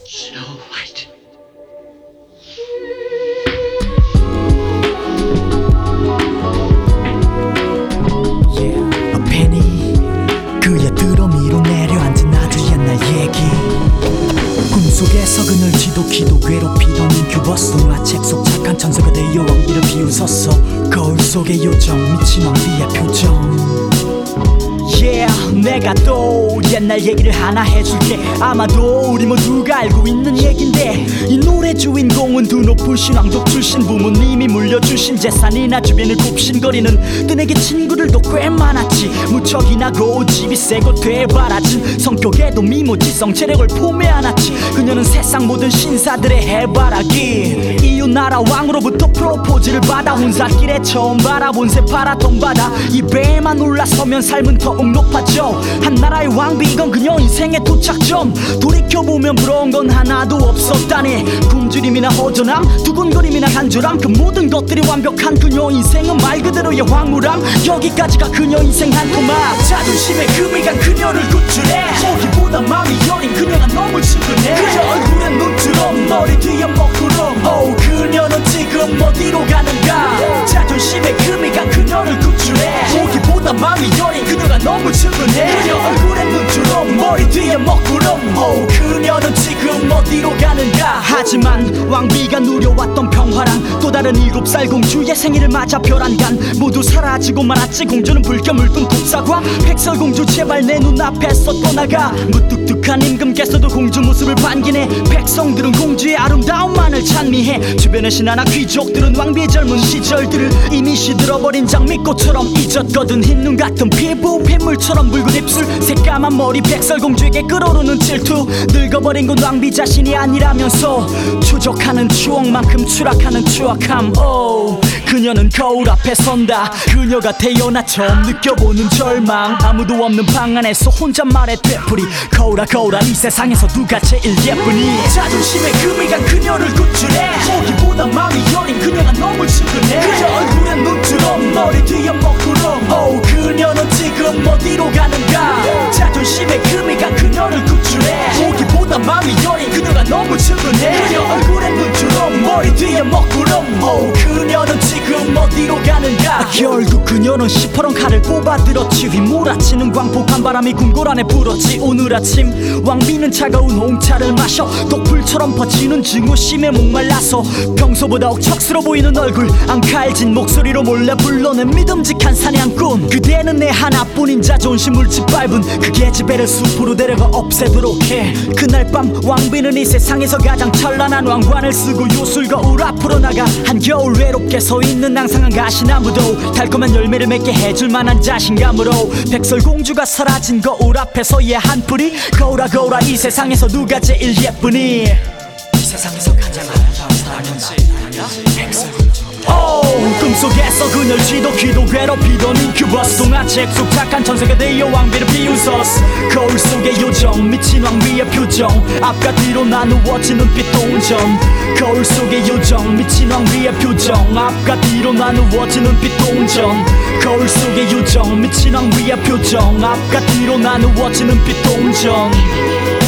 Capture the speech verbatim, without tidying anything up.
Snow White. Yeah. A penny 그의 드럼 위로 내려앉은 아주 옛날 얘기. 꿈속에서 그늘 지독히도 괴롭히던 인큐버스 동화책 속 착한 천사가 되어 왕비를 비웃었어. 거울 속의 요정 미친 왕비의 표정. Yeah, 내가 또 옛날 얘기를 하나 해줄게. 아마도 우리 모두가 알고 있는 얘긴데, 이 노래 주인공은 두 높으신 왕족 출신 부모님이 물려주신 재산이나 주변을 굽신거리는 뜨내기 친구들도 꽤 많았지. 무척이나 고집이 세고 되바라진 성격에도 미모지성 체력을 포매 안았지. 그녀는 세상 모든 신사들의 해바라기. 이웃나라 왕으로부터 프로포즈를 받아 혼살길에 처음 바라본 새파랗던 바다. 이 배에만 올라서면 삶은 더욱 높아져. 한나라의 왕비 이건 그녀 인생의 도착점. 돌이켜보면 부러운 건 하나도 없었다니. 굶주림이나 허전함, 두근거림이나 간절함, 그 모든 것들이 완벽한 그녀 인생은 말 그대로의 황홀함. 여기까지가 그녀 인생 한 토막. 자존심에 금이 간 그녀를 구출해. 보기보다 마음이 여린 그녀가 너무 측은해. 그녀 얼굴엔 눈주름, 머리 뒤에 먹구름. 오, 그녀는 지금 어디로 가는가. 자존심에 금이 간 그녀를 구출해. 보기보다 마음이 여린 그녀가 너무 측은해. 그녀 얼굴엔 눈주름, 머리 뒤에 먹구름. 오, 그녀는 지금 어디로 가는가. 하지만 왕비가 누려왔던 평화랑 또 다른 일곱 살 공주의 생일을 맞아 별안간 모두 사라지고 말았지. 공주는 불겨 물든 독사과 백설공주 제발 내 눈앞에서 떠나가. 무뚝뚝한 임금께서도 공주 모습을 반기네. 백성들은 공주의 아름다움만을 찬미해. 주변의 신하나 귀족들은 왕비의 젊은 시절들을 이미 시들어버린 장미꽃처럼 잊었거든. 흰눈 같은 피부, 핏물처럼 붉은 입술, 새까만 머리, 백설공주에게 끓어오르는 질투. 늙어버린 건 왕비 자신이 아니라면서 추적하는 추억만큼 추락하는 추악함. oh, 그녀는 거울 앞에 선다. 그녀가 태어나 처음 느껴보는 절망. 아무도 없는 방 안에서 혼잣말에 되풀이. 거울아 거울아 이 세상에서 누가 제일 예쁘니. 자존심에 금이 간 그녀를 구출해. 보기보다 마음이 여린 그녀가 너무 측은해. 그녀 얼굴엔 눈주름, 머리 뒤에 먹구름. oh, 그녀는 지금 어디로 가는가. 자존심에 금이 간 그녀를 구출해. 보기보다 마음이 여린 그녀가 너무 측은해. 그녀 얼굴엔 눈주름, 머리 뒤에 먹구름. oh, 그녀는 지금 어디로 가는가. 결국 그녀는 시퍼런 칼을 뽑아들었지. 휘몰아치는 광폭한 바람이 궁궐 안에 불었지. 오늘 아침 왕비는 차가운 홍차를 마셔. 독불처럼 퍼지는 증오심에 목말라서 평소보다 억척스러워 보이는 얼굴, 앙칼진 목소리로 몰래 불러낸 믿음직한 사냥꾼. 그대는 내 하나뿐인 자존심을 짓밟은 그 계집애를 숲으로 데려가 없애도록 해. 그날 밤 왕비는 이 세상에서 가장 찬란한 왕관을 쓰고 요술 거울 앞으로 나가. 한겨울 외롭게 서 있는 낭상한 가시나무도 달콤한 열매를 맺게 해줄 만한 자신감으로 백설공주가 사라진 거울 앞에서 얘 한풀이. 거울아 거울아 이 세상에서 누가 제일 예쁘니. 이 세상에서 가장 아름다운 사람은 백설공주. oh, 꿈속에서 그녀를 지독히도 괴롭히던 인큐버스 동화책 속 착한 천사가 되어 왕비를 비웃었어. 거울 속의 요정 미친 왕비의 표정. 앞과 뒤로 나누어진 눈빛 동전. 거울 속의 요정 미친 왕비의 표정. 앞과 뒤로 나누어진 눈빛 동전. 거울 속의 요정 미친 왕비의 표정. 앞과 뒤로 나누어진 눈빛 동전.